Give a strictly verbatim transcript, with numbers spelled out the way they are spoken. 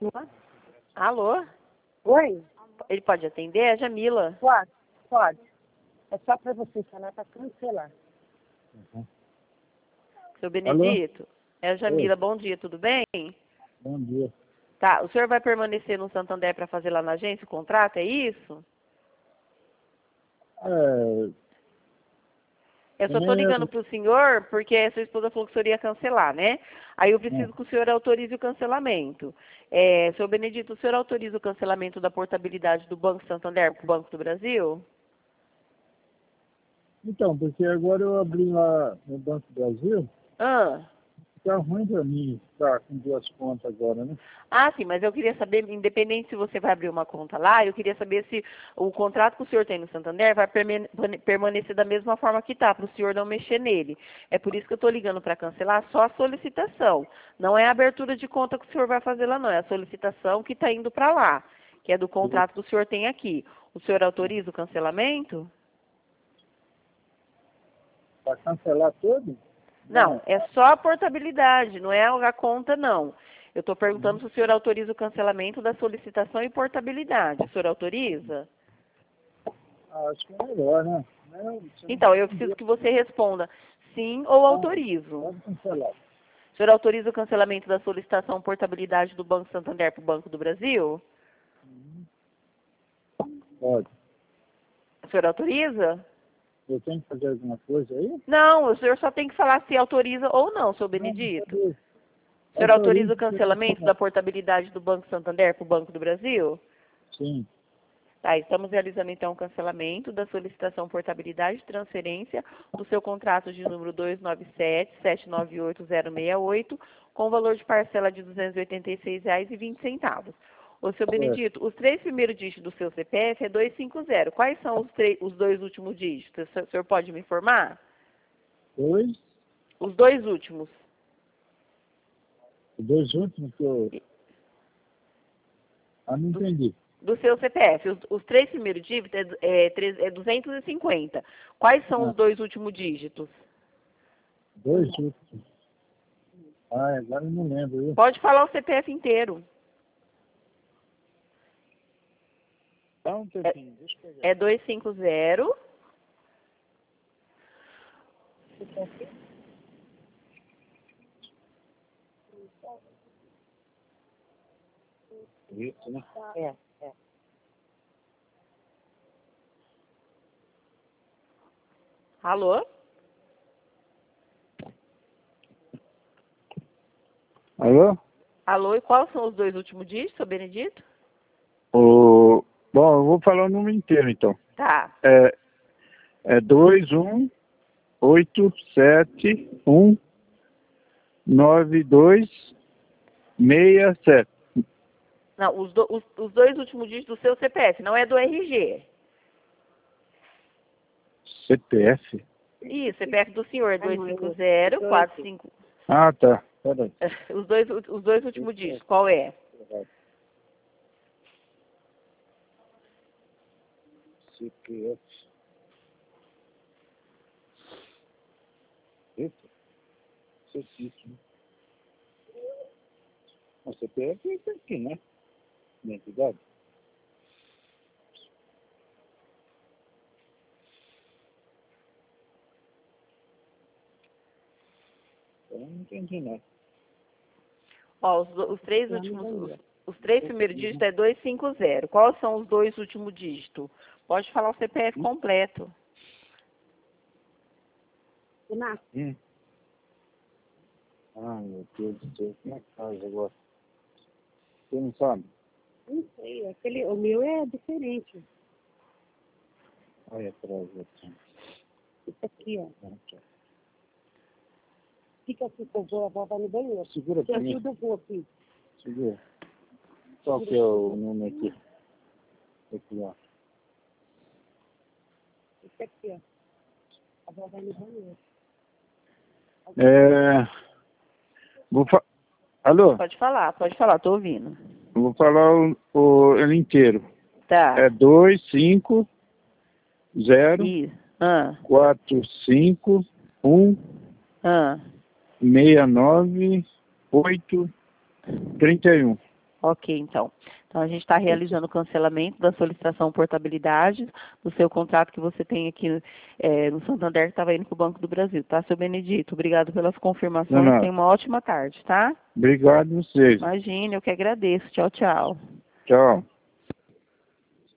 Alô? Oi? Ele pode atender? É a Jamila. Pode, pode. É só para você falar para cancelar. Uhum. Seu Benedito? Alô? É a Jamila. Oi. Bom dia, tudo bem? Bom dia. Tá, o senhor vai permanecer no Santander para fazer lá na agência o contrato, é isso? É, Eu só tô também ligando pro senhor porque a sua esposa falou que o senhor ia cancelar, né? Aí eu preciso é, que o senhor autorize o cancelamento. É, senhor Benedito, o senhor autoriza o cancelamento da portabilidade do Banco Santander para o Banco do Brasil? então, porque agora eu abri lá no Banco do Brasil, Ah. tá ruim para mim ficar com duas contas agora, né? Ah, sim, mas eu queria saber, independente se você vai abrir uma conta lá, eu queria saber se o contrato que o senhor tem no Santander vai permane- permanecer da mesma forma que está, para o senhor não mexer nele. É por isso que eu estou ligando para cancelar só a solicitação. Não é a abertura de conta que o senhor vai fazer lá, não. É a solicitação que está indo para lá, que é do contrato que o senhor tem aqui. O senhor autoriza o cancelamento? Para cancelar tudo? Não, é só a portabilidade, não é a conta, não. Eu estou perguntando se o senhor autoriza o cancelamento da solicitação e portabilidade. O senhor autoriza? Ah, acho que é melhor, né? Não, você não Então, eu entendeu. preciso que você responda sim ou autorizo. Pode cancelar. O senhor autoriza o cancelamento da solicitação e portabilidade do Banco Santander para o Banco do Brasil? Pode. O senhor autoriza? Eu tenho que fazer alguma coisa aí? Não, o senhor só tem que falar se autoriza ou não, seu Não, Benedito. cadê? O senhor autoriza Autorizo o cancelamento que- da portabilidade do Banco Santander para o Banco do Brasil? Sim. Tá, estamos realizando então o cancelamento da solicitação portabilidade e transferência do seu contrato de número dois nove sete, sete nove oito zero seis oito, com valor de parcela de duzentos e oitenta e seis reais e vinte centavos. Ô, seu Benedito, os três primeiros dígitos do seu C P F é duzentos e cinquenta. Quais são os, três, os dois últimos dígitos? O senhor pode me informar? Dois. Os dois últimos. Os dois últimos que eu... Ah, não entendi. Do seu C P F. Os, os três primeiros dígitos é, é, três- é duzentos e cinquenta. Quais são Ah, os dois últimos dígitos? dois últimos. Ah, agora eu não lembro, viu? Pode falar o C P F inteiro. Dá um tempinho, deixa eu pegar. É duzentos e cinquenta. Isso, né? É, é. Alô? Alô? Alô, e quais são os dois últimos dígitos, seu Benedito? O... Bom, eu vou falar o número inteiro, então. Tá. É, é dois um oito sete um nove dois seis sete. Não, os, do, os, os dois últimos dígitos do seu C P F, não é do R G. C P F? Isso, C P F do senhor, dois cinco zero quatro cinco. Ah, tá. Peraí. Os dois, os dois últimos dígitos, qual é? C P F. Eita. Certíssimo. O C P F é esse aqui, né? Identidade. Eu não entendi, não. Ó, os, do- os três últimos, os, os três primeiros dígitos é duzentos e cinquenta. Quais são os dois últimos dígitos? Pode falar o C P F completo. Renato, Hum. Ai, meu Deus do céu. Como é que faz agora? Você não sabe? não sei, aquele, o meu é diferente. Olha atrás aqui. Isso aqui, ó. Fica aqui que eu vou, a avó vai no banheiro. Segura Te pra mim. ajuda eu vou aqui. Segura. Qual que é o número aqui? Aqui, ó. Isso aqui, ó. A avó vai no banheiro. É... Vou fa... Alô? Pode falar, pode falar, tô ouvindo. Vou falar o, o ele inteiro. Tá. É dois cinco zero Isso. Ah, quatro cinco um ah. seis nove oito trinta e um. Ok, então. Então, a gente está realizando o cancelamento da solicitação portabilidade do seu contrato que você tem aqui é, no Santander, que estava indo para o Banco do Brasil, tá, seu Benedito? Obrigado pelas confirmações. Não, não. Tenha uma ótima tarde, tá? Obrigado a vocês. Imagine, eu que agradeço. Tchau, tchau. Tchau.